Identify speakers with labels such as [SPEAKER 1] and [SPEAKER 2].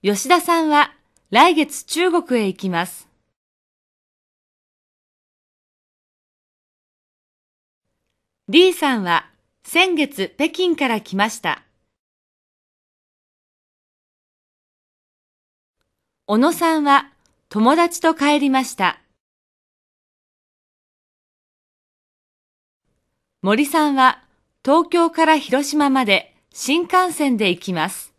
[SPEAKER 1] 吉田さんは来月中国へ行きます。李さんは先月北京から来ました。小野さんは友達と帰りました。森さんは東京から広島まで新幹線で行きます。